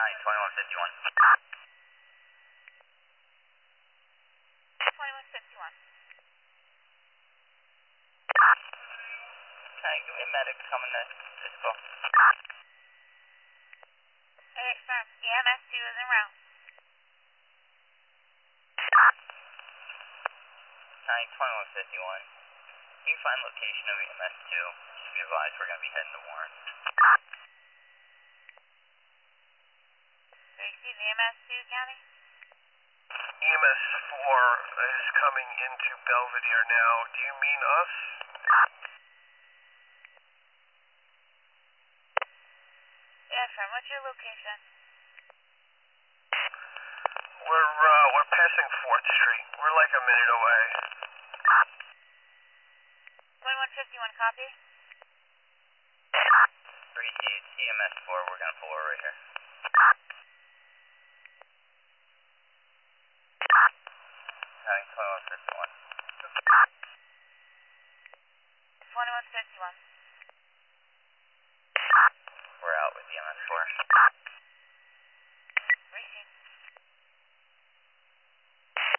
County 2151. 2151. County, give me a medic coming to Cisco. Hey, firm. EMS2 is en route. County 2151. Can you find location of EMS2? Just be advised we're going to be heading to Warren. So you see the EMS2 County? EMS4 is coming into Belvedere now. Do you mean us? Yeah, firm. What's your location? We're passing 4th Street. We're like a minute away. 2151, copy? 3 EMS4, we're going to pull over right here. County 2151. 2151. We're out with EMS4.